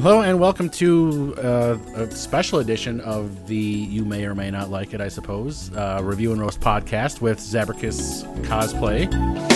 Hello and welcome to a special edition of the You May or May Not Like It, I suppose, Review and Roast podcast with Zabricus Cosplay.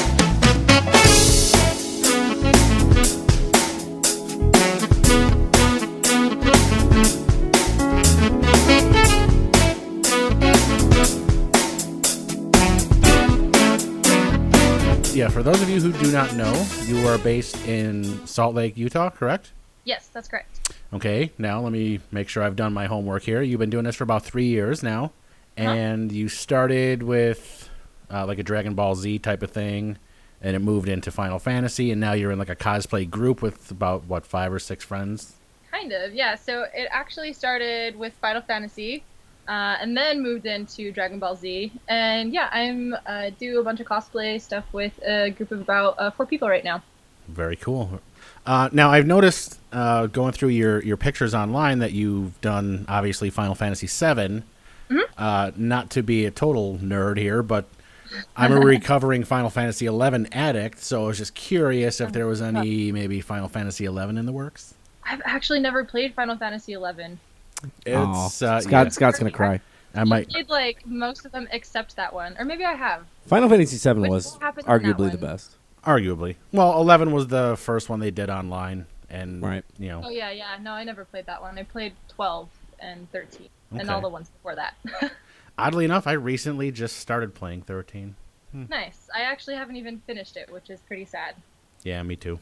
Yeah, for those of you who do not know, you are based in Salt Lake, Utah, correct? Yes, that's correct. Okay, now let me make sure I've done my homework here. You've been doing this for about 3 years now, and you started with like a Dragon Ball Z type of thing, and it moved into Final Fantasy, and now you're in like a cosplay group with about, 5 or 6 friends? Kind of, yeah. So it actually started with Final Fantasy, and then moved into Dragon Ball Z. And yeah, I'm do a bunch of cosplay stuff with a group of about 4 people right now. Very cool. Now, I've noticed going through your pictures online that you've done, obviously, Final Fantasy VII. Mm-hmm. Not to be a total nerd here, but I'm a recovering Final Fantasy XI addict, so I was just curious if there was any, maybe, Final Fantasy XI in the works. I've actually never played Final Fantasy XI. Scott's going to cry. I might played like most of them except that one, or maybe I have. Final Fantasy VII Which was happened in that arguably the one? best. Arguably. Well, 11 was the first one they did online, and, Right. you know. Oh yeah. No, I never played that one. I played 12 and 13, and Okay. all the ones before that. Oddly enough, I recently just started playing 13. Nice. I actually haven't even finished it, which is pretty sad. Yeah, me too.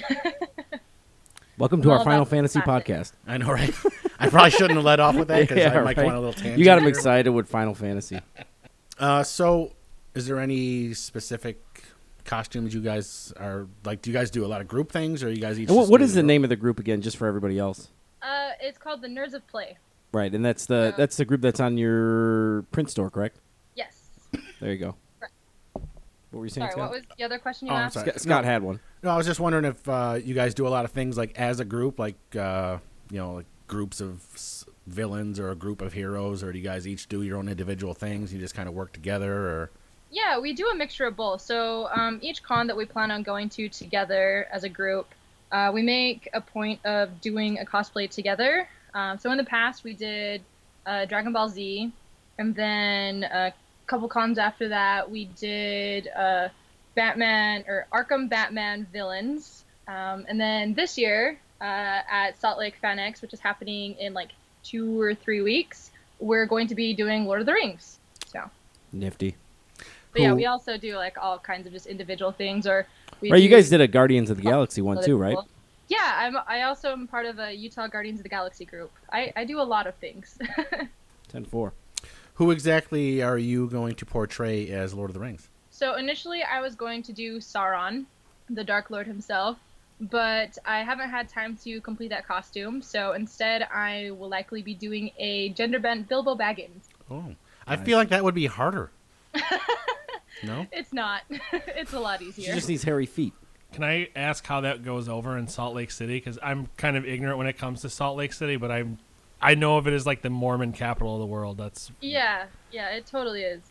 Welcome to All our Final about the Fantasy classic. podcast. I know, right? I probably shouldn't have led off with that, because Yeah, I might go right. on a little tangent. You got him there. excited with Final Fantasy. So, is there any specific costumes you guys are like? Do you guys do a lot of group things, or you guys each? And just what do is the your own? name of the group again, just for everybody else? It's called the Nerds of Play. Right, and that's the group that's on your print store, correct? Yes. There you go. Correct. What were you saying, Sorry, Scott? what was the other question you Oh, I'm asked? sorry. Scott had one. No, I was just wondering if you guys do a lot of things like as a group, like like groups of villains or a group of heroes, or do you guys each do your own individual things? You just kind of work together, or? Yeah, we do a mixture of both. So each con that we plan on going to together as a group, we make a point of doing a cosplay together. So in the past, we did Dragon Ball Z, and then a couple cons after that, we did Batman or Arkham Batman villains. And then this year at Salt Lake FanX, which is happening in like 2 or 3 weeks, we're going to be doing Lord of the Rings. So. Nifty. But yeah, Cool. we also do like all kinds of just individual things, or we Right, you do guys did a Guardians of the Galaxy one other too, right? people. Yeah, I also am part of a Utah Guardians of the Galaxy group. I do a lot of things. 10-4. Who exactly are you going to portray as Lord of the Rings? So initially, I was going to do Sauron, the Dark Lord himself, but I haven't had time to complete that costume. So instead, I will likely be doing a gender-bent Bilbo Baggins. Oh, I feel like that would be harder. No? It's not. It's a lot She easier. just needs hairy feet. Can I ask how that goes over in Salt Lake City? Because I'm kind of ignorant when it comes to Salt Lake City, but I know of it as like the Mormon capital of the world. That's Yeah, it totally is.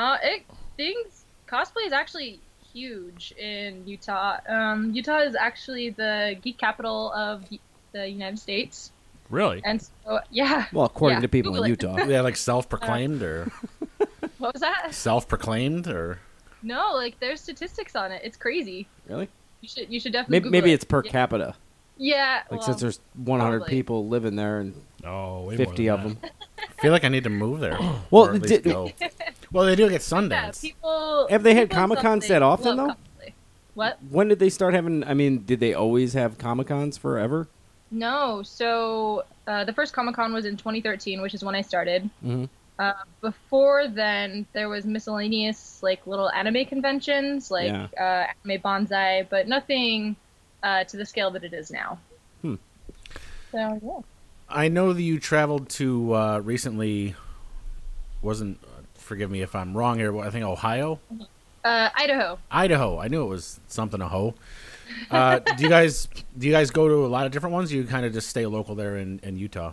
Cosplay is actually huge in Utah. Utah is actually the geek capital of the United States, really. and so yeah. Well, according Yeah, to people Google in it. Utah. Yeah, like self-proclaimed, or What was that? self-proclaimed, or? No, like there's statistics on it. It's crazy. Really? You should definitely. Google Maybe it. it's per Yeah. capita. Yeah. Like well, since there's 100 probably. people living there and Oh, way 50 more of than them. I feel like I need to move there. Well, or at least go. Well, they do get yeah, Sundance. people. Have they had people in Comic-Cons Salt that Lake often, love though? cosplay. What? When did they start having? I mean, did they always have Comic-Cons forever? No. So the first Comic-Con was in 2013, which is when I started. Mm-hmm. Before then, there was miscellaneous like little anime conventions, like Anime Bonsai, but nothing to the scale that it is now. So yeah. I know that you traveled to recently. Forgive me if I'm wrong here. But I think Ohio, Idaho. Idaho. I knew it was something ho. Do you guys go to a lot of different ones? Or you kind of just stay local there in Utah.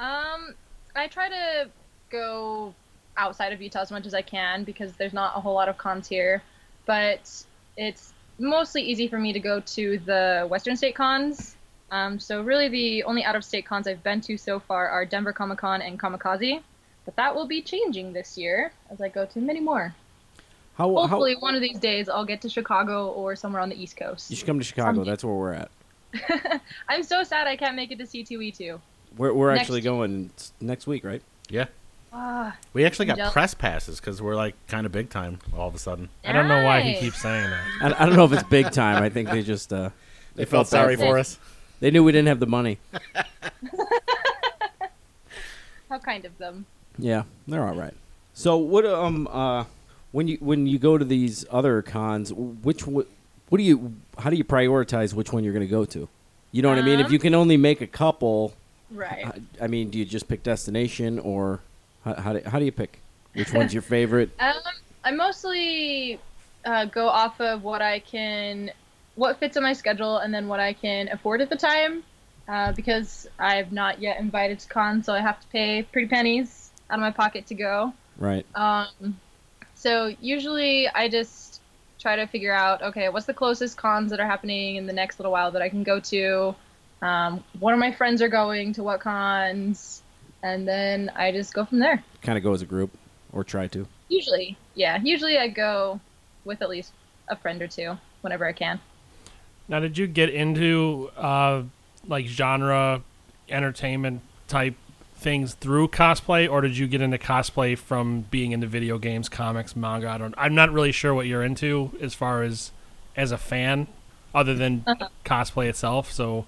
I try to go outside of Utah as much as I can because there's not a whole lot of cons here, but it's mostly easy for me to go to the Western State cons So really the only out-of-state cons I've been to so far are Denver Comic Con and Kamikaze, but that will be changing this year as I go to many more. Hopefully one of these days I'll get to Chicago or somewhere on the East Coast. You should come to Chicago. That's where we're at. I'm so sad I can't make it to C2E2. We're actually going next week, right? Yeah. Ah, We actually got jealous. press passes because we're like kind of big time all of a sudden. I don't know why he nice. keeps saying that. I don't know if it's big time. I think they just They felt sorry bad for us. They knew we didn't have the money. How kind of them. Yeah, they're all right. So what when you go to these other cons, how do you prioritize which one you're going to go to? You know what I mean? If you can only make a couple, Right. I mean, do you just pick destination, or how do you pick which one's your favorite? I mostly go off of what fits in my schedule, and then what I can afford at the time, because I've not yet invited to cons, so I have to pay pretty pennies out of my pocket to go. Right. So usually I just try to figure out, okay, what's the closest cons that are happening in the next little while that I can go to? What of my friends are going to what cons? And then I just go from there. Kind of go as a group, or try to. Usually, yeah. Usually I go with at least a friend or two whenever I can. Now, did you get into like genre entertainment type things through cosplay, or did you get into cosplay from being into video games, comics, manga? I'm not really sure what you're into as far as a fan, other than cosplay itself. So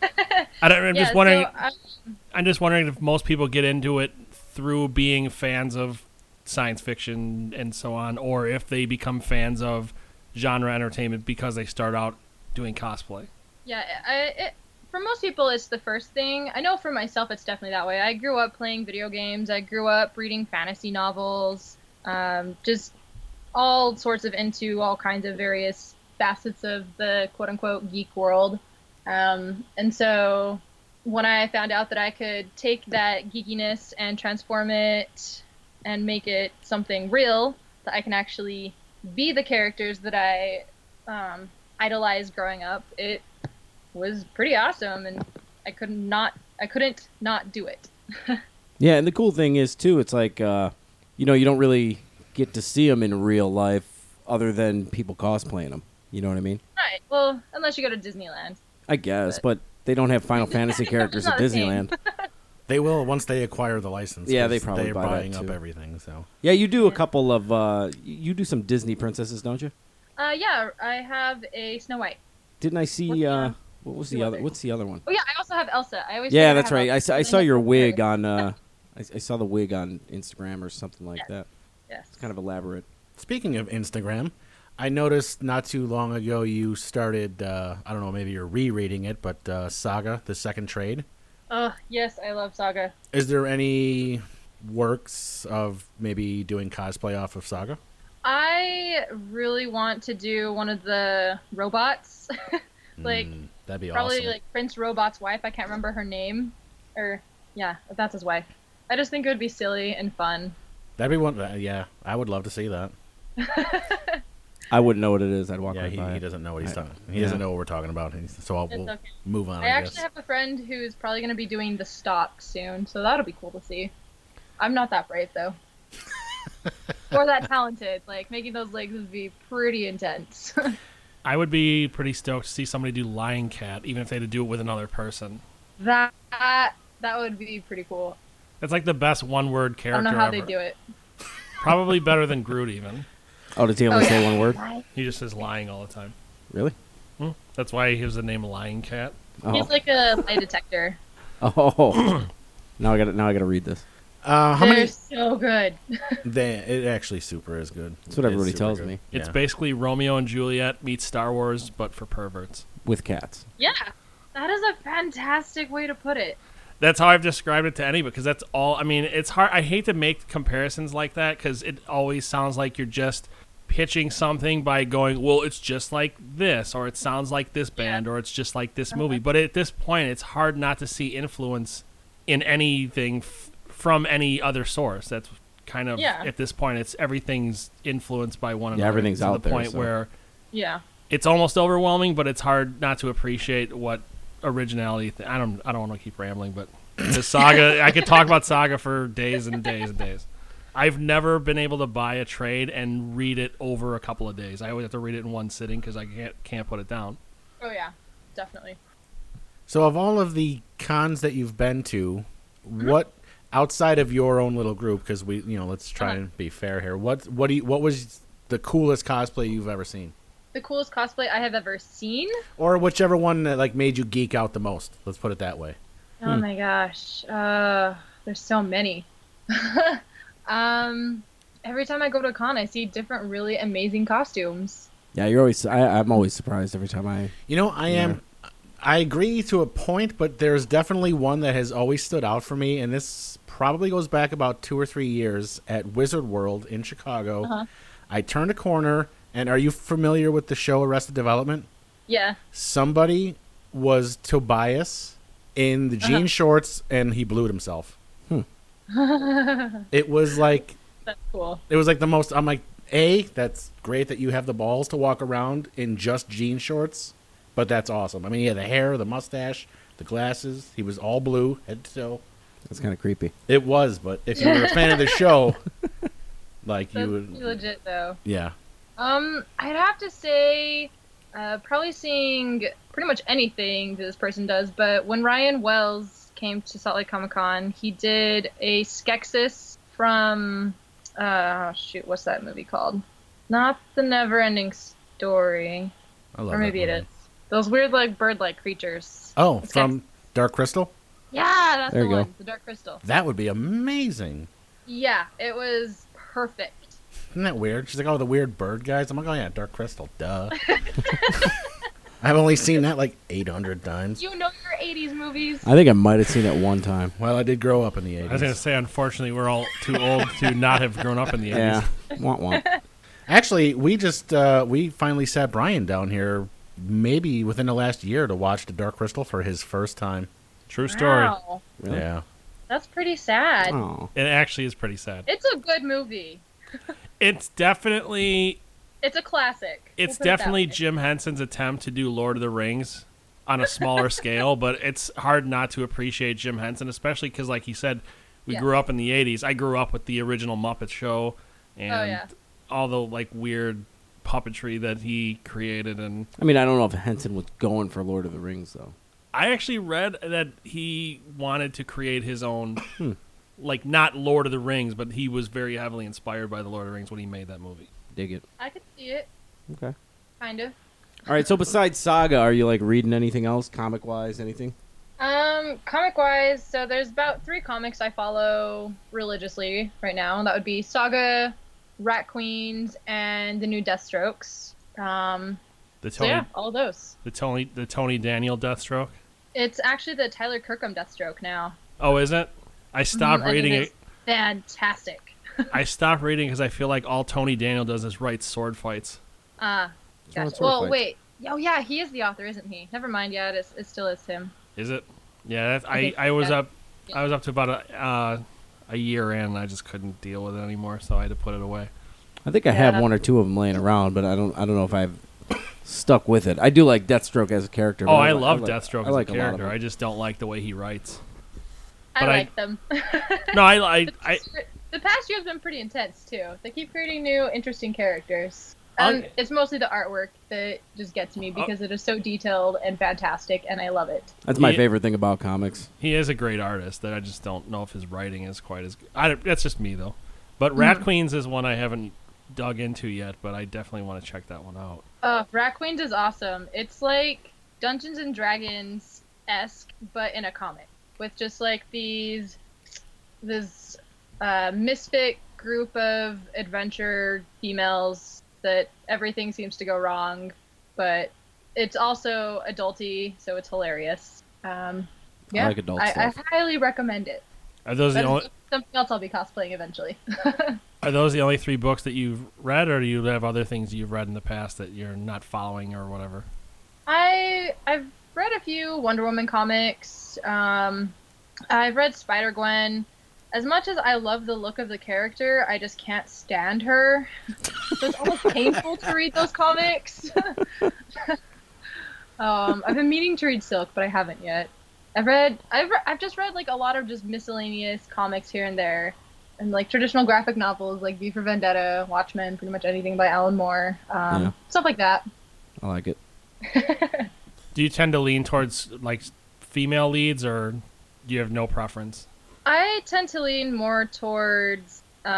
I'm just wondering. I'm just wondering if most people get into it through being fans of science fiction and so on, or if they become fans of genre entertainment because they start out doing cosplay. Yeah, for most people, it's the first thing. I know for myself, it's definitely that way. I grew up playing video games. I grew up reading fantasy novels, just all sorts of into all kinds of various facets of the quote-unquote geek world. And so when I found out that I could take that geekiness and transform it and make it something real, that I can actually be the characters that I idolized growing up, it was pretty awesome, and I couldn't not do it. Yeah, and the cool thing is too, it's like you don't really get to see them in real life other than people cosplaying them. You know what I mean? Right. Well, unless you go to Disneyland. I guess, but they don't have Final Fantasy characters at It's not the same. Disneyland. They will once they acquire the license. Yeah, 'cause they probably they're buy that, buying up too. everything. So Yeah, you do a couple of you do some Disney princesses, don't you? Yeah, I have a Snow White. Didn't I see what was the two other? others. What's the other one? Oh yeah, I also have Elsa. I always Yeah, forget that's have right. Elsa. I saw your have wig her. on I saw the wig on Instagram or something like Yes. that. Yes. It's kind of elaborate. speaking of Instagram, I noticed not too long ago you started. I don't know, maybe you're rereading it, but Saga: The Second Trade. Oh yes, I love Saga. Is there any works of maybe doing cosplay off of Saga? I really want to do one of the robots, like That'd be probably awesome. like Prince Robot's wife. I can't remember her name, or yeah, that's his wife. I just think it would be silly and fun. That'd be one. Yeah, I would love to see that. I wouldn't know what it is. I'd walk Yeah, right by he it. doesn't know what he's talking. He yeah. doesn't know what we're talking about. So It's we'll okay. move on. I I actually guess. have a friend who's probably going to be doing the stock soon, so that'll be cool to see. I'm not that brave though, or that talented. Like making those legs would be pretty intense. I would be pretty stoked to see somebody do Lion Cat, even if they had to do it with another person. that would be pretty cool. That's like the best one-word I character don't know how ever. they do it. Probably better than Groot even. Oh, did he only Oh, say yeah. one word? He just says lying all the time. Really? That's why he gives the name Lion Cat. He's Oh. like a lie detector. Oh. Now I gotta read this. How They're many? so good. It actually super is good. That's what It's everybody super tells good. me. It's Yeah. basically Romeo and Juliet meets Star Wars, but for perverts. With cats. Yeah, that is a fantastic way to put it. That's how I've described it to anybody, because that's all. I mean, it's hard. I hate to make comparisons like that because it always sounds like you're just pitching something by going, well, it's just like this, or it sounds like this band, or it's just like this movie. But at this point, it's hard not to see influence in anything from any other source. That's kind of, Yeah. at this point, it's everything's influenced by one another. everything's to out the there, point so. where Yeah. it's almost overwhelming, but it's hard not to appreciate what originality thing. I don't want to keep rambling, but the Saga. I could talk about Saga for days and days and days. I've never been able to buy a trade and read it over a couple of days. I always have to read it in one sitting because I can't put it down. Oh yeah, definitely. So, of all of the cons that you've been to, what outside of your own little group? Because let's try and be fair here. What was the coolest cosplay you've ever seen? The coolest cosplay I have ever seen? Or whichever one that like made you geek out the most. Let's put it that way. Oh my gosh, there's so many. Every time I go to a con, I see different, really amazing costumes. Yeah, you're always. I'm always surprised every time I. I am. I agree to a point, but there's definitely one that has always stood out for me, and this probably goes back about 2 or 3 years at Wizard World in Chicago. Uh-huh. I turned a corner, and are you familiar with the show Arrested Development? Yeah. Somebody was Tobias in the jean shorts, and he blued himself. It was like That's cool. it was like the most. I'm like, that's great that you have the balls to walk around in just jean shorts, but that's awesome. I mean, he had the hair, the mustache, the glasses. He was all blue, head to toe. That's kind of creepy. It was, but if you were a fan of the show, like That's you would, legit though. yeah. I'd have to say, probably seeing pretty much anything that this person does. But when Ryan Wells came to Salt Lake Comic Con, he did a Skeksis from, what's that movie called? Not The Neverending Story, I love or maybe that it movie. is. Those weird like bird-like creatures. Oh, It's from Dark Crystal. Yeah, that's There the you one. go. The Dark Crystal. That would be amazing. Yeah, it was perfect. Isn't that weird? She's like, oh, the weird bird guys. I'm like, oh yeah, Dark Crystal. Duh. I've only seen that like 800 times. You know your 80s movies. I think I might have seen it one time. Well, I did grow up in the 80s. I was going to say, unfortunately, we're all too old to not have grown up in the 80s. Yeah, want one. Actually, we just we finally sat Brian down here maybe within the last year to watch The Dark Crystal for his first time. True story. Wow. Really? Yeah. That's pretty sad. Oh, It actually is pretty sad. It's a good movie. It's definitely It's a classic. It's We'll put it that definitely way. Jim Henson's attempt to do Lord of the Rings on a smaller scale, but it's hard not to appreciate Jim Henson, especially because, like he said, we Yeah. grew up in the 80s. I grew up with the original Muppet Show and Oh, yeah. all the like weird puppetry that he created. And I mean, I don't know if Henson was going for Lord of the Rings though. I actually read that he wanted to create his own, like not Lord of the Rings, but he was very heavily inspired by the Lord of the Rings when he made that movie. Dig it. I could see it, Okay. kind of. All right. So besides Saga, are you like reading anything else, comic wise? Anything? Comic wise, so there's about 3 comics I follow religiously right now. That would be Saga, Rat Queens, and the new Deathstrokes. The So Tony, yeah, all of those. the Tony Daniel Deathstroke. It's actually the Tyler Kirkham Deathstroke now. Oh, is it? I stopped And reading it it. is fantastic. I stopped reading because I feel like all Tony Daniel does is write sword fights. Gotcha. sword Well, fights. wait. Oh yeah, he is the author, isn't he? Never mind. Yeah, it still is him. Is it? Yeah, I think I was that- up. yeah. I was up to about a year in, and I just couldn't deal with it anymore, so I had to put it away. I think I Yeah, have that's- 1 or 2 of them laying around, but I don't know if I've stuck with it. I do like Deathstroke as a character. Oh, but I like- love like- Deathstroke I like as a lot of character. them. I just don't like the way he writes. I But I- like them. No, I The past year's been pretty intense too. They keep creating new, interesting characters. Okay. It's mostly the artwork that just gets me because it is so detailed and fantastic, and I love it. That's my Yeah. favorite thing about comics. he is a great artist. That I just don't know if his writing is quite as. That's just me though. But Rat Queens is one I haven't dug into yet, but I definitely want to check that one out. Rat Queens is awesome. It's like Dungeons and Dragons-esque, but in a comic, with just like this misfit group of adventure females that everything seems to go wrong, but it's also adulty, so it's hilarious. Yeah, I like adult I stuff. highly recommend it. Are those the That only? is something else I'll be cosplaying eventually. Are those the only 3 books that you've read, or do you have other things you've read in the past that you're not following or whatever? I've read a few Wonder Woman comics. I've read Spider-Gwen. As much as I love the look of the character, I just can't stand her. So it's almost painful to read those comics. I've been meaning to read Silk, but I haven't yet. I've just read like a lot of just miscellaneous comics here and there, and like traditional graphic novels like V for Vendetta, Watchmen, pretty much anything by Alan Moore, stuff like that. I like it. Do you tend to lean towards like female leads, or do you have no preference? I tend to lean more towards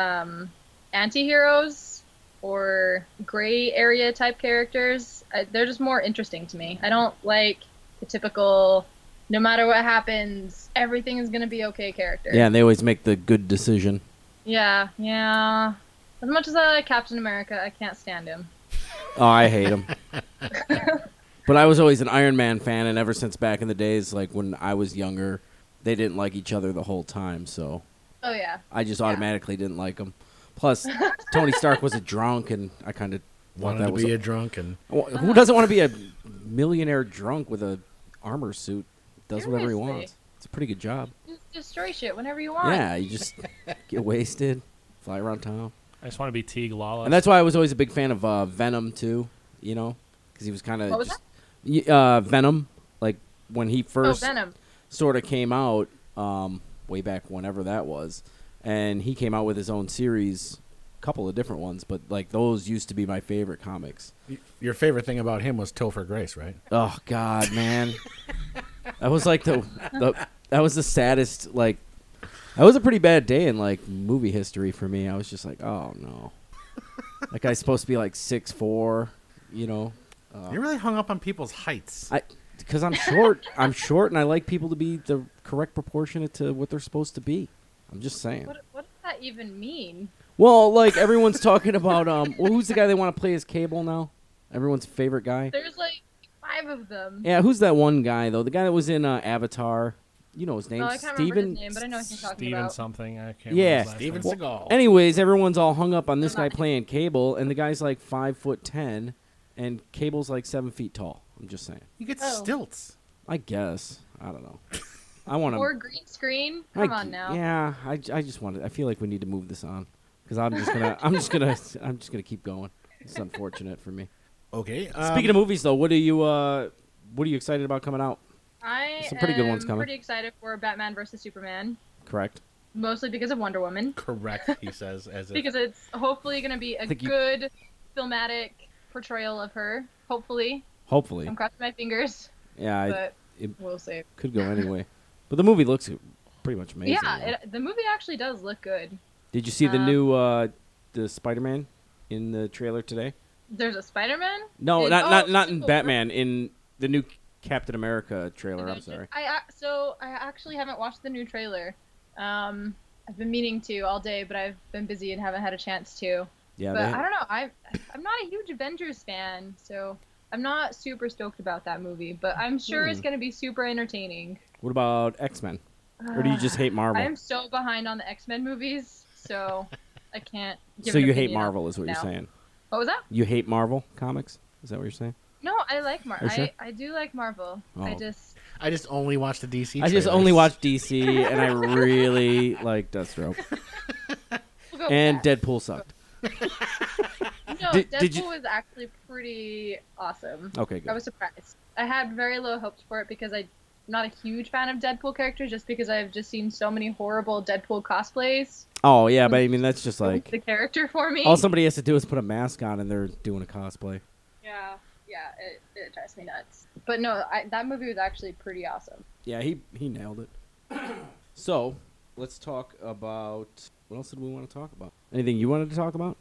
anti-heroes or gray area type characters. They're just more interesting to me. I don't like the typical, no matter what happens, everything is going to be okay character. Yeah, and they always make the good decision. Yeah. As much as I like Captain America, I can't stand him. Oh, I hate him. But I was always an Iron Man fan, and ever since back in the days, like when I was younger, they didn't like each other the whole time, so Oh, yeah. I just automatically didn't like them. Plus, Tony Stark was a drunk, and I kind of Wanted to be a drunk and who doesn't want to be a millionaire drunk with a armor suit? Does whatever he Seriously. wants. It's a pretty good job. Just destroy shit whenever you want. Yeah, you just get wasted, fly around town. I just want to be Teague Lawless. And that's why I was always a big fan of Venom, too, you know? Because he was kind of What was Venom, like when he first Venom. sort of came out, way back whenever that was, and he came out with his own series, a couple of different ones, but like those used to be my favorite comics. your favorite thing about him was Topher Grace, right? Oh God, man, that was like that was the saddest. Like, that was a pretty bad day in like movie history for me. I was just like, oh no, that guy's supposed to be like 6'4", you know. You're really hung up on people's heights. Because I'm short. I'm short, and I like people to be the correct proportionate to what they're supposed to be. I'm just saying. What does that even mean? Well, like everyone's talking about, well, who's the guy they want to play as Cable now? Everyone's favorite guy. There's like 5 of them. Yeah, who's that one guy though? The guy that was in Avatar. You know his name. Oh, I can't remember his name, but I know what you're talking Steven about. something. I can't Yeah. remember his last Steven name. Seagal. Anyways, everyone's all hung up on this No, guy not him. playing Cable, and the guy's like 5'10", and Cable's like 7 feet tall. I'm just saying. You get Oh. stilts. I guess. I don't know. I want to. Or green screen. Come on now. Yeah, I just want to. I feel like we need to move this on because I'm just gonna keep going. It's unfortunate for me. Okay. Speaking of movies, though, what are you excited about coming out? I Some pretty good ones am coming. pretty excited for Batman vs Superman, Correct. mostly because of Wonder Woman. correct, he says, as if Because it's hopefully going to be a think you- good filmatic portrayal of her. Hopefully. Hopefully. I'm crossing my fingers, Yeah, but it we'll see. could go anyway. But the movie looks pretty much amazing. Yeah, the movie actually does look good. Did you see the um, new the Spider-Man in the trailer today? There's a Spider-Man? No, In- not in Civil Batman. In the new Captain America trailer. I'm sorry. I actually haven't watched the new trailer. I've been meaning to all day, but I've been busy and haven't had a chance to. Yeah. But I don't know. I'm not a huge Avengers fan, so I'm not super stoked about that movie. But I'm sure it's going to be super entertaining. What about X-Men? Or do you just hate Marvel? I'm so behind on the X-Men movies, so I can't. Give So an you hate opinion on Marvel, is what it you're now. saying? What was that? You hate Marvel comics? Is that what you're saying? No, I like Marvel. Are you sure? I do like Marvel. Oh. I just. I just only watch the DC. I just trailers. only watch DC, and I really like Deathstroke. We'll go And with that. Deadpool sucked. No, Did Deadpool you- was actually pretty awesome. Okay, good. I was surprised. I had very low hopes for it because I'm not a huge fan of Deadpool characters, just because I've just seen so many horrible Deadpool cosplays. Oh, yeah, but I mean, that's just like... The character for me. All somebody has to do is put a mask on, and they're doing a cosplay. Yeah, it drives me nuts. But no, that movie was actually pretty awesome. Yeah, he nailed it. So, let's talk about... What else did we want to talk about? Anything you wanted to talk about?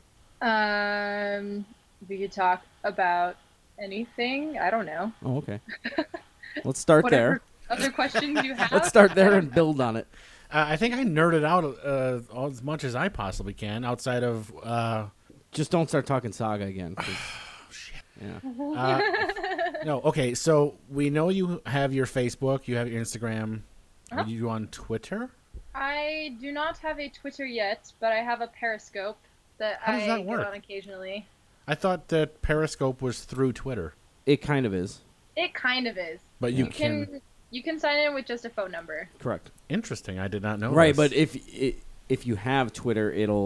We could talk about anything. I don't know. Oh, okay. Let's start Whatever there. other questions you have. Let's start there and build on it. I think I nerded out as much as I possibly can outside of. Just don't start talking Saga again. 'cause- Yeah. No, okay. So we know you have your Facebook, you have your Instagram. Uh-huh. Are you on Twitter? I do not have a Twitter yet, but I have a Periscope that How does I that work? get on occasionally. I thought that Periscope was through Twitter, It kind of is. It kind of is. but you Yeah. can. You can sign in with just a phone number. Correct. Interesting. I did not know. Right, this. but if you have Twitter, it'll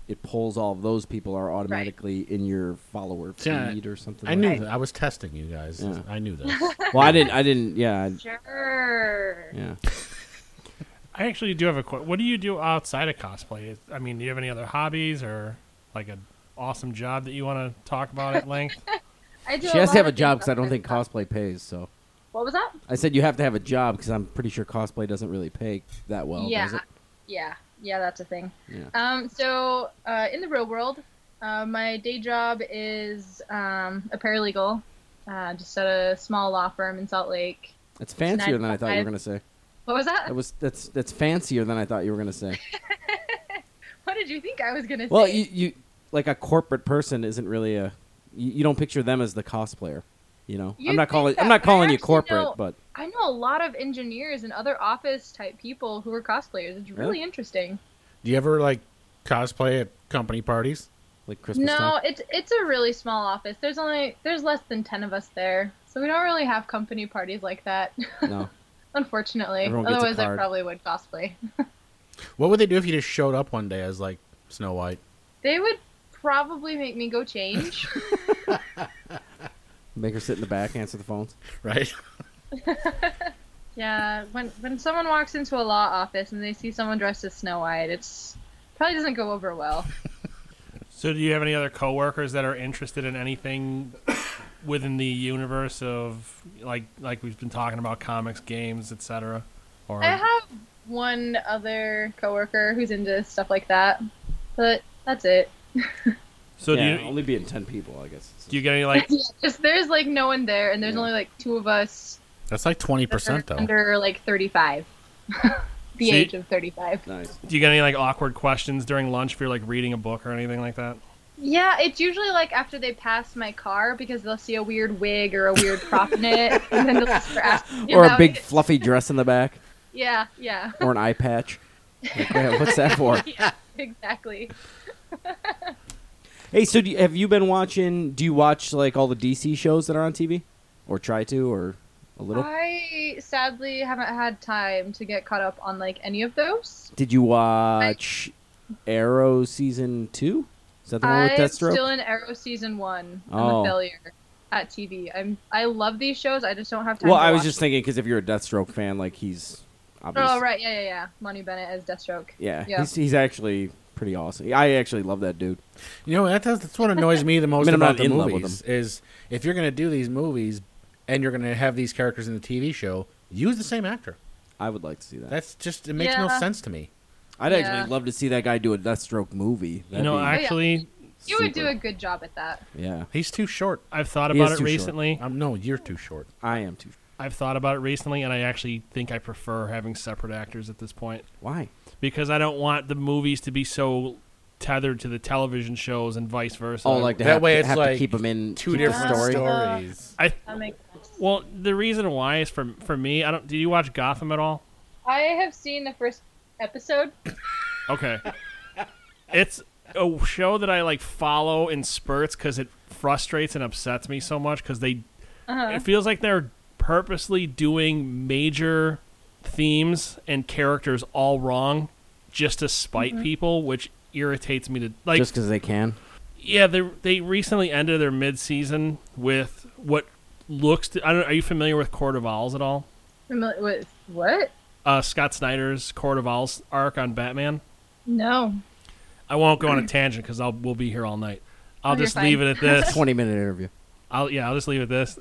it pulls all of those people are automatically in your follower Yeah, feed or something. I like knew Right. that. I was testing you guys. Yeah. I knew this. that. Well, I didn't. Yeah. Sure. Yeah. I actually do have a question. What do you do outside of cosplay? I mean, do you have any other hobbies or like an awesome job that you want to talk about at length? I do She has to lot have a of job things because I don't think outside of cosplay pays. So What was that? I said you have to have a job because I'm pretty sure cosplay doesn't really pay that well. yeah, Does it? yeah, that's a thing. Yeah. So in the real world, my day job is a paralegal, just at a small law firm in Salt Lake. That's fancier than I thought you were 9 to gonna say. What was that? That's fancier than I thought you were gonna say. What did you think I was gonna Well, say? you like a corporate person isn't really you don't picture them as the cosplayer. You know, You I'm not think calling that. I'm not calling I you actually corporate, know- but I know a lot of engineers and other office type people who are cosplayers. It's really interesting. Do you ever like cosplay at company parties? like Christmas No, time. it's a really small office. There's less than 10 of us there, so we don't really have company parties like that. No. Unfortunately, Everyone gets a otherwise I card. probably would cosplay. What would they do if you just showed up one day as like Snow White? They would probably make me go change. Make her sit in the back, answer the phones. Right? Yeah, when someone walks into a law office and they see someone dressed as Snow White, it's probably doesn't go over well. So, do you have any other coworkers that are interested in anything within the universe of like we've been talking about comics, games, etc.? Or I have one other coworker who's into stuff like that, but that's it. so yeah, do you only being 10 people, I guess. do you get any like There's like no one there, and there's Yeah. only like 2 of us That's like 20% though. under like 35. The See? age of 35. Nice. do you get any like awkward questions during lunch if you're like reading a book or anything like that? Yeah, it's usually like after they pass my car because they'll see a weird wig or a weird prop in it, and then they'll just start asking me Or a about big it. fluffy dress in the back, Yeah. or an eye patch. Like, yeah, what's that for? Yeah, exactly. Hey, so have you been watching? Do you watch like all the DC shows that are on TV, or try to, or a little? I sadly haven't had time to get caught up on like any of those. Did you watch Arrow season 2? Is that the one with I'm Deathstroke? still in Arrow season 1. I'm Oh. a failure at TV. I love these shows. I just don't have time. Well, to I was watch just thinking because if you're a Deathstroke fan, like he's them. obviously, Oh right, yeah. Monty Bennett as Deathstroke. yeah, Yeah. he's actually pretty awesome. I actually love that dude. You know, that's what annoys me the most I mean, I'm about not the in love with movies is if you're going to do these movies and you're going to have these characters in the TV show, use the same actor. I would like to see that. That's just it makes no Yeah. sense to me. I'd Yeah. actually love to see that guy do a Deathstroke movie. You know, That'd be actually, You would do super. a good job at that. Yeah, He's too short. I've thought He about is it too short. recently. No, you're too short. I am too. I've thought about it recently, and I actually think I prefer having separate actors at this point Why? because I don't want the movies to be so tethered to the television shows and vice versa. Oh, like to That have, way to it's have like to keep him in Two keep the different story. stories. I That makes sense. well, the reason why is for me. I don't. Did you watch Gotham at all? I have seen the first episode. Okay, it's a show that I like follow in spurts because it frustrates and upsets me so much because they. It feels like they're purposely doing major themes and characters all wrong just to spite people, which irritates me to like. Just because they can. Yeah, they recently ended their mid-season with what looks. Are you familiar with Court of Owls at all? With what? Scott Snyder's Court of Owls arc on Batman. No. I won't go on a tangent because we'll be here all night. I'll You're just fine. leave it at this. 20-minute interview. I'll just leave it at this.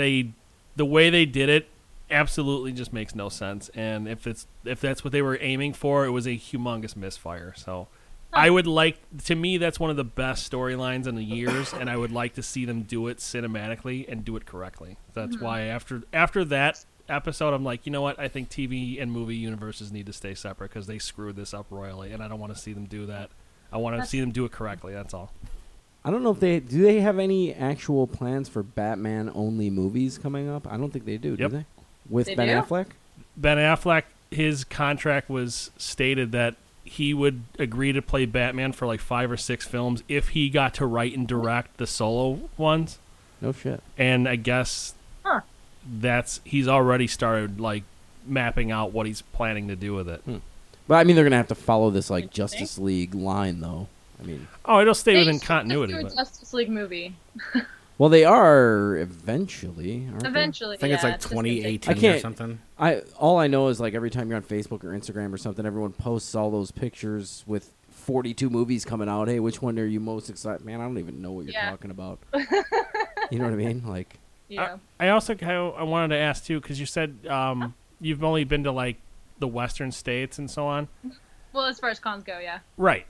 The way they did it absolutely just makes no sense. And if that's what they were aiming for, it was a humongous misfire. So I would like, to me, that's one of the best storylines in the years, and I would like to see them do it cinematically and do it correctly. That's why after that episode, I'm like, you know what? I think TV and movie universes need to stay separate because they screwed this up royally, and I don't want to see them do that. I want to see them do it correctly. That's all. I don't know if they have any actual plans for Batman only movies coming up. I don't think they do. Yep. Do they? With They Ben do? Affleck. Ben Affleck, his contract was stated that he would agree to play Batman for like 5 or 6 films if he got to write and direct the solo ones. No shit. And I guess Huh. he's already started like mapping out what he's planning to do with it. But I mean, they're gonna have to follow this like Interesting. Justice League line, though. I mean, it'll stay They within should just continuity. do a But Justice League movie. well, they are eventually, aren't they? Eventually, I think it's yeah, like just gonna take 2018 I can't- or something. All I know is like every time you're on Facebook or Instagram or something, everyone posts all those pictures with 42 movies coming out. Hey, which one are you most excited? Man, I don't even know what you're Yeah. talking about. You know what I mean? Like, Yeah. I also I wanted to ask too, because you said you've only been to like the Western states and so on. Well, as far as cons go, yeah. Right.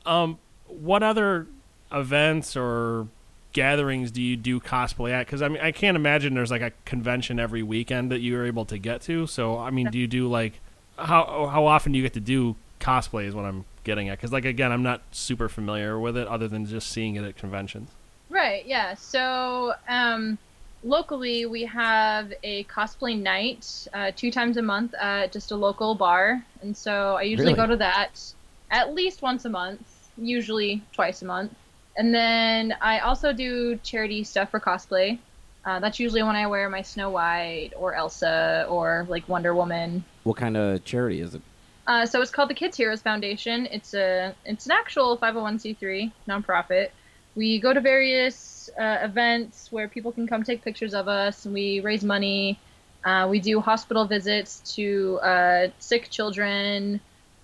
What other events or gatherings do you do cosplay at? Because I mean, I can't imagine there's like a convention every weekend that you're able to get to. So I mean, do you do like how often do you get to do cosplay? Is what I'm getting at. Because like again, I'm not super familiar with it other than just seeing it at conventions. Right, yeah. So, locally, we have a cosplay night 2 times a month at just a local bar. And so I usually Really? go to that at least once a month, usually twice a month. And then I also do charity stuff for cosplay. That's usually when I wear my Snow White or Elsa or like Wonder Woman. what kind of charity is it? So it's called the Kids Heroes Foundation. It's an actual 501c3 nonprofit. We go to various events where people can come take pictures of us, and we raise money. We do hospital visits to sick children,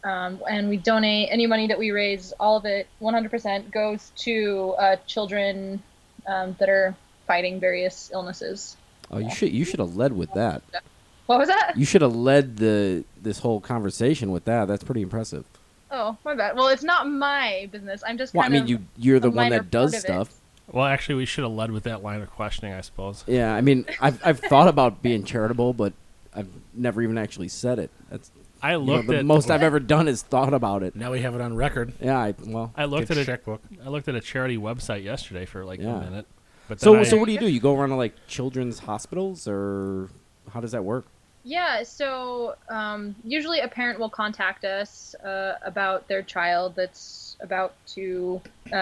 and we donate any money that we raise. All of it, 100%, goes to children that are fighting various illnesses. Oh, you should have led with that. What was that? You should have led this whole conversation with that. That's pretty impressive. Oh, my bad. Well, it's not my business. I'm just Well, I kind mean, of you're the a one minor that does part of it. stuff. Well, actually, we should have led with that line of questioning, I suppose. Yeah, I mean, I've thought about being charitable, but I've never even actually said it. That's I you know, looked the at most I've ever done is thought about it. Now we have it on record. Yeah, I looked Get at your a checkbook. I looked at a charity website yesterday for like Yeah. a minute. But So then so what do you do? You go around to like children's hospitals, or how does that work? Yeah, so usually a parent will contact us about their child that's about to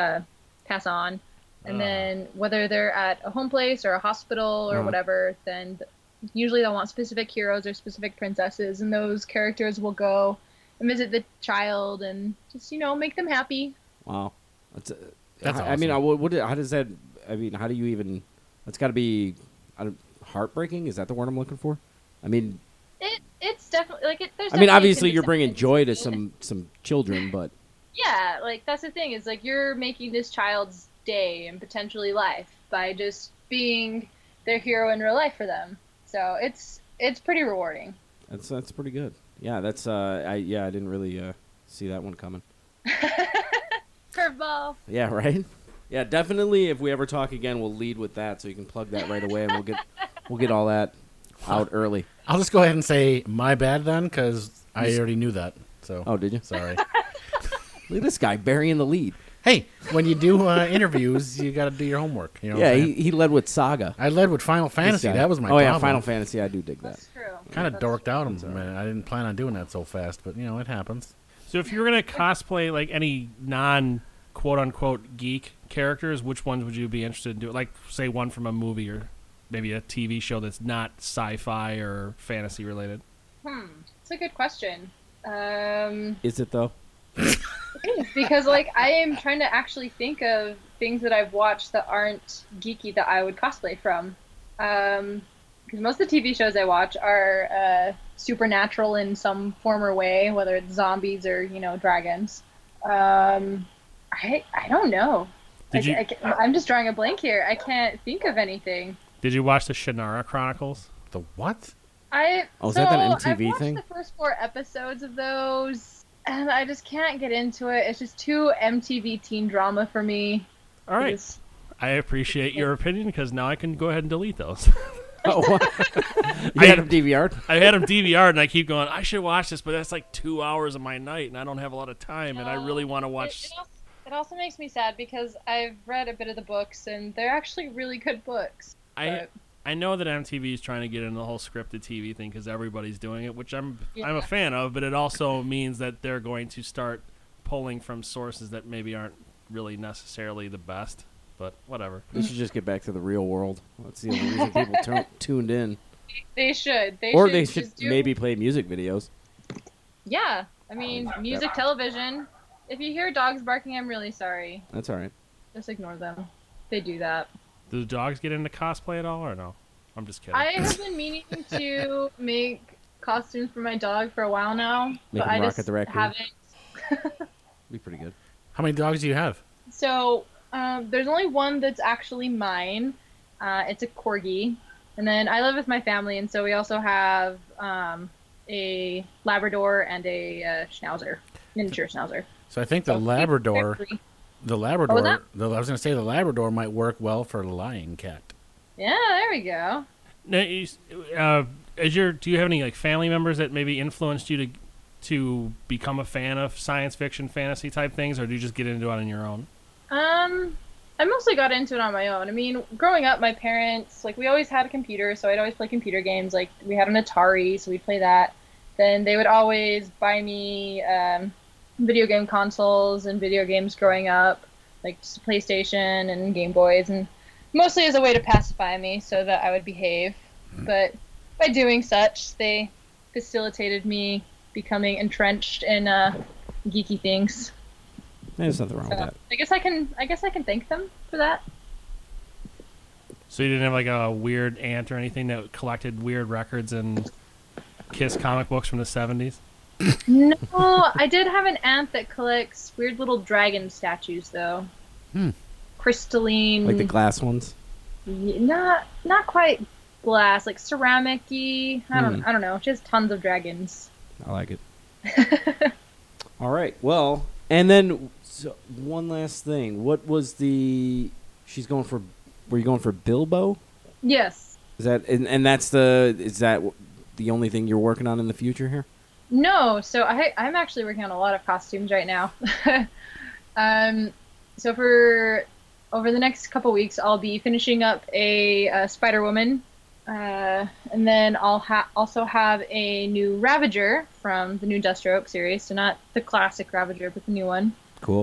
pass on. And then whether they're at a home place or a hospital or whatever, then usually they'll want specific heroes or specific princesses, and those characters will go and visit the child and just, make them happy. Wow, that's That's I mean, awesome. how does that? I mean, how do you even? That's got to be heartbreaking. Is that the word I'm looking for? I mean, It's definitely, there's I mean, definitely obviously you're consistent bringing joy to between- some children, but Yeah, that's the thing, is you're making this child's day and potentially life by just being their hero in real life for them. So it's pretty rewarding. that's pretty good. Yeah, that's I didn't really see that one coming. Curveball. Yeah, right. Yeah, definitely. If we ever talk again, we'll lead with that, so you can plug that right away, and we'll get all that out early. I'll just go ahead and say my bad then, because I already knew that. So Oh, did you? sorry. Look at this guy burying the lead. Hey, when you do interviews, you got to do your homework. You know what Yeah, I'm saying? he led with Saga. I led with Final This Fantasy. guy. That was my Oh problem. yeah, Final Fantasy. I do dig that. That's true. Kind of That's dorked true. out a minute. I didn't plan on doing that so fast, but it happens. So if you were gonna cosplay like any non quote unquote geek characters, which ones would you be interested in doing? Like say one from a movie or maybe a TV show that's not sci-fi or fantasy related. It's a good question. Is it though? Because I am trying to actually think of things that I've watched that aren't geeky that I would cosplay from. Because most of the TV shows I watch are supernatural in some form or way, whether it's zombies or dragons. I don't know. Did you I'm just drawing a blank here. I can't think of anything. did you watch the Shannara Chronicles? The what? I Oh, is that an MTV I've watched thing? the first 4 episodes of those, and I just can't get into it. It's just too MTV teen drama for me. All right, It's- I appreciate your opinion because now I can go ahead and delete those. Oh, what? You had him DVR'd? I had them DVR'd and I keep going, I should watch this, but that's like 2 hours of my night and I don't have a lot of time and I really want to watch. It also makes me sad because I've read a bit of the books, and they're actually really good books. I know that MTV is trying to get into the whole scripted TV thing because everybody's doing it, which I'm a Yeah. fan of, but it also means that they're going to start pulling from sources that maybe aren't really necessarily the best. But whatever. We should just get back to the real world. That's the only reason people tuned in. They should. Or they just should do- maybe play music videos. Yeah, I mean, music, television. If you hear dogs barking, I'm really sorry. That's all right. Just ignore them. They do that. Do the dogs get into cosplay at all, or no? I'm just kidding. I have been meaning to make costumes for my dog for a while now, Make but him I Rocket just the Raccoon? haven't. Be pretty good. How many dogs do you have? So there's only one that's actually mine. It's a corgi, and then I live with my family, and so we also have a Labrador and a Schnauzer, miniature Schnauzer. So I think the So Labrador, three. the What was Labrador, that? I was going to say the Labrador might work well for a lion cat. Yeah, there we go. Now, do you have any like family members that maybe influenced you to become a fan of science fiction, fantasy type things, or do you just get into it on your own? I mostly got into it on my own. I mean, growing up, my parents, like, we always had a computer, so I'd always play computer games. Like, we had an Atari, so we'd play that. Then they would always buy me video game consoles and video games growing up, like just PlayStation and Game Boys, and mostly as a way to pacify me so that I would behave. But by doing such, they facilitated me becoming entrenched in geeky things. There's nothing wrong with So that. I guess I can thank them for that. So you didn't have like a weird aunt or anything that collected weird records and Kiss comic books from the 70s? No, I did have an aunt that collects weird little dragon statues, though. Crystalline. Like the glass ones. Not quite glass, like ceramic-y. I don't know. She has tons of dragons. I like it. All right. Well, and then so one last thing. What was the? She's going for. Were you going for Bilbo? Yes. Is that and that's the? Is that the only thing you're working on in the future here? No, so I'm actually working on a lot of costumes right now. So for over the next couple weeks, I'll be finishing up a Spider-Woman, and then I'll also have a new Ravager from the new Deathstroke series. So not the classic Ravager, but the new one. Cool.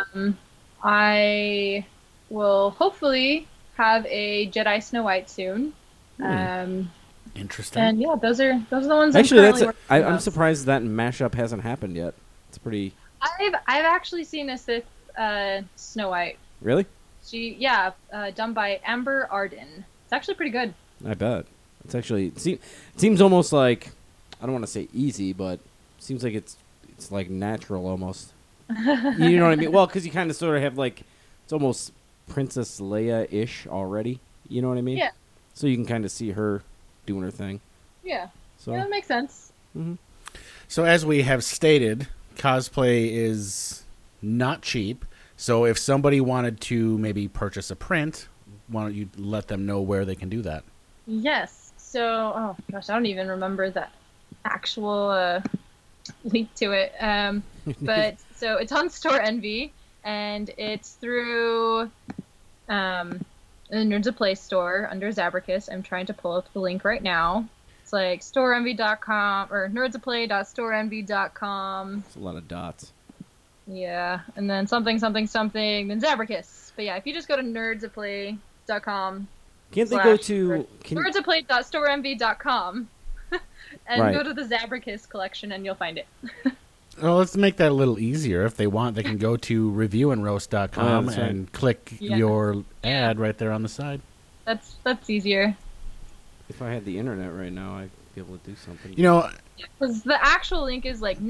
I will hopefully have a Jedi Snow White soon. Interesting. And yeah, those are the ones. Actually, I'm that's. currently working I'm on. surprised that mashup hasn't happened yet. It's pretty. I've actually seen a Sith Snow White. Really? Done by Amber Arden. It's actually pretty good. I bet. It's actually. It seems almost like. I don't want to say easy, but it seems like it's like natural almost. You know what I mean? Well, because you kind of sort of have like. It's almost Princess Leia-ish already. You know what I mean? Yeah. So you can kind of see her doing her thing. Yeah. So. Yeah, that makes sense. So as we have stated, cosplay is not cheap. So if somebody wanted to maybe purchase a print, why don't you let them know where they can do that? Yes. So, oh gosh, I don't even remember the actual link to it. But so it's on Store Envy, and it's through the Nerds of Play store under Zabricus. I'm trying to pull up the link right now. It's like storeenvy.com or nerdsofplay.storeenvy.com. It's a lot of dots. Yeah, and then something, then Zabricus. But yeah, if you just go to nerdsofplay.com, Can't they go to? nerdsofplay.storeenvy.com, and Right. go to the Zabricus collection, and you'll find it. Well, let's make that a little easier. If they want, they can go to reviewandroast.com Oh, that's right. and click Yeah. your ad right there on the side. That's easier. If I had the internet right now, I'd be able to do something. You know, Because the actual link is like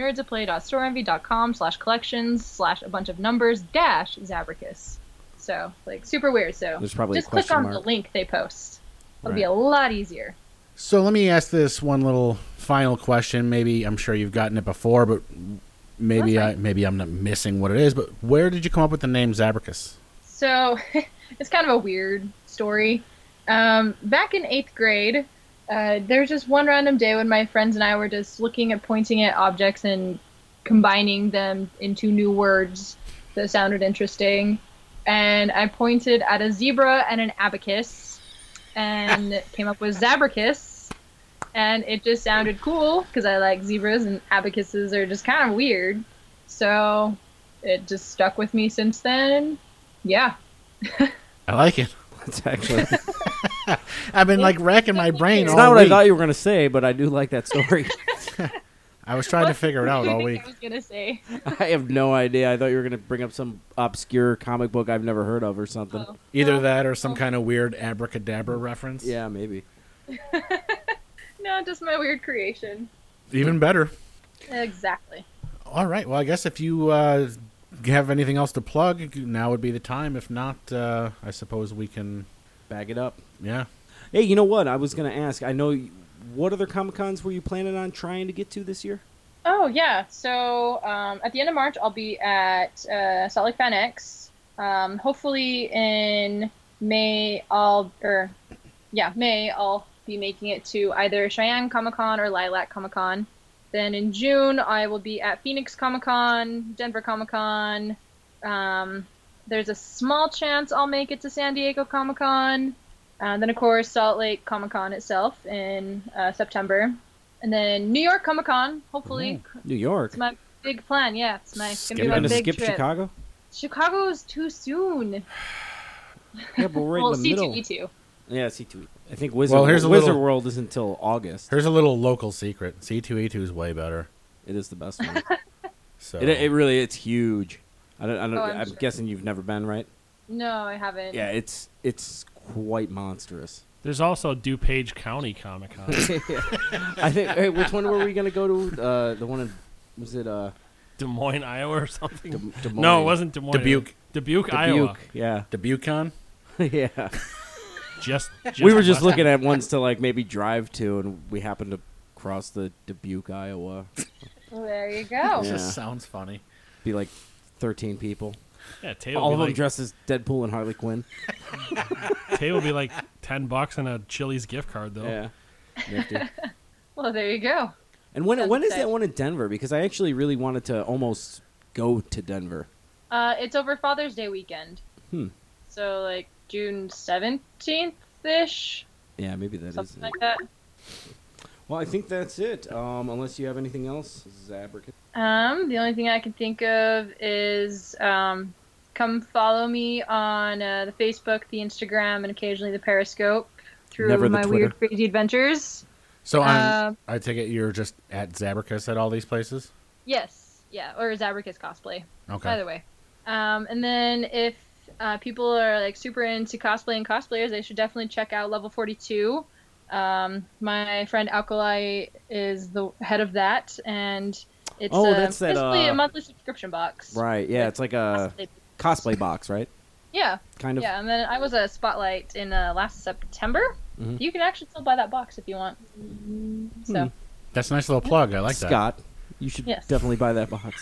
nerdsofplay.storeenvy.com/collections/ a bunch of numbers Zabricus. So, like, super weird. So There's probably a just click question on mark. the link they post. It'll be Right. a lot easier. so let me ask this one little final question. Maybe I'm sure you've gotten it before, but maybe That's fine. I'm not missing what it is. But where did you come up with the name Zabricus? So it's kind of a weird story. Back in 8th grade, there was just one random day when my friends and I were just pointing at objects and combining them into new words that sounded interesting. And I pointed at a zebra and an abacus and came up with Zabricus. And it just sounded cool because I like zebras and abacuses are just kind of weird. So it just stuck with me since then. Yeah. I like it. It's actually. I've been like racking my brain. It's all not what I week. thought you were going to say, but I do like that story. I was trying to figure it out all What do you week. think I was gonna say. I have no idea. I thought you were going to bring up some obscure comic book I've never heard of or something. Oh. Either that or some kind of weird abracadabra reference. Yeah, maybe. No, just my weird creation. Even better. Exactly. All right. Well, I guess if you have anything else to plug, now would be the time. If not, I suppose we can. Bag it up. Yeah. Hey, you know what? I was going to ask. I know. What other Comic Cons were you planning on trying to get to this year? Oh yeah. So at the end of March, I'll be at Salt Lake Fan X. Hopefully in May, I'll be making it to either Cheyenne Comic Con or Lilac Comic Con. Then in June, I will be at Phoenix Comic Con, Denver Comic Con. There's a small chance I'll make it to San Diego Comic Con. Then, of course, Salt Lake Comic Con itself in September. And then New York Comic Con, hopefully. New York. It's my big plan, yeah. It's going to be You're my going to big skip trip. Chicago? Chicago's too soon. Yeah, but we're Well, in the middle. C2E2. Yeah, C2. I think Wizard, Well, here's a Wizard little- World is until August. Here's a little local secret. C2E2 is way better. It is the best one. So it really, it's huge. I don't, Oh, I'm I'm sure. guessing you've never been, right? No, I haven't. Yeah, it's quite monstrous. There's also DuPage County Comic Con. I think. Hey, which one were we gonna go to? The one in was it Des Moines, Iowa, or something. Des Moines? No, it wasn't Des Moines. Dubuque. Dubuque, Iowa. Dubuque. Yeah, DebuteCon? yeah. Just We were just west- looking at ones to like maybe drive to, and we happened to cross the Dubuque, Iowa. Well, there you go. Yeah. Just sounds funny. Be like 13 people, Yeah, Tay all will of be them like, dressed as Deadpool and Harley Quinn. Tay will be like $10 and a Chili's gift card though. Yeah. Nifty. Well, there you go. And when is Sunset. that one in Denver? Because I actually really wanted to almost go to Denver. It's over Father's Day weekend. Hmm. So, like, June 17th-ish? Yeah, maybe that is Something it. like that. Well, I think that's it. Unless you have anything else, Zabrick. The only thing I can think of is come follow me on the Facebook, the Instagram, and occasionally the Periscope through Never the my Twitter. weird, crazy adventures. So Uh, I take it you're just at Zabricus at all these places? Yes, yeah, or Zabricus cosplay. Okay. Either way. And then if people are like super into cosplay and cosplayers, they should definitely check out Level 42. My friend Alkali is the head of that, and it's Oh, that's that, basically a monthly subscription box. Right, yeah, it's like a cosplay box, right? Yeah, Kind of. yeah. And then I was a spotlight in last September. Mhm. You can actually still buy that box if you want. So That's a nice little plug. I like that. Scott, you should Yes. definitely buy that box.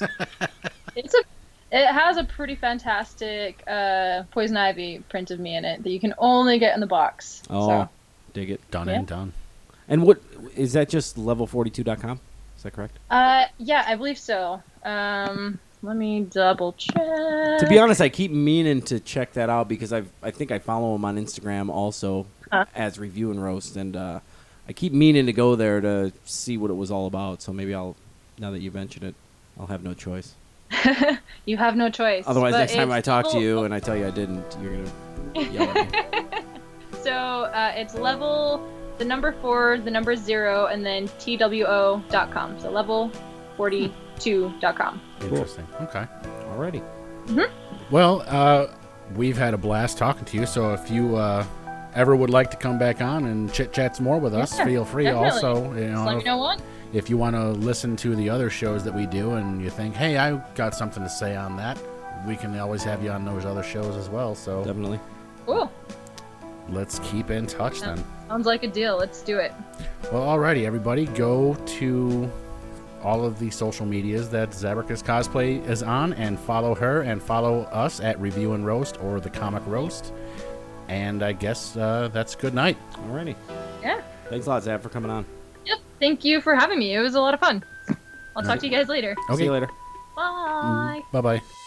it has a pretty fantastic Poison Ivy print of me in it that you can only get in the box. Oh, So. dig it. Done Yeah. and done. And what is that? Just level42.com? Is that correct? Yeah, I believe so. Let me double check. To be honest, I keep meaning to check that out because I think I follow him on Instagram also as Review and Roast, and I keep meaning to go there to see what it was all about. So maybe now that you mention it, I'll have no choice. You have no choice. Otherwise, But next time it's I talk to level- you and I tell you I didn't, you're gonna yell at me. So it's level, the number 4, the number 0, and then TWO.com. So level42.com. Interesting. Okay. Alrighty. Well, we've had a blast talking to you. So if you ever would like to come back on and chit chats more with us, Yeah, feel free. definitely. Also, Just let me know what. if you want to listen to the other shows that we do, and you think, hey, I got something to say on that, we can always have you on those other shows as well. So Definitely. Cool. let's keep in touch then. Sounds like a deal. Let's do it. Well, alrighty, everybody, go to all of the social medias that Zabricus Cosplay is on and follow her and follow us at Review and Roast or The Comic Roast. And I guess that's good night. Alrighty. Yeah. Thanks a lot, Zab, for coming on. Yep. Thank you for having me. It was a lot of fun. I'll talk to you guys later. See you later. Bye. Bye-bye.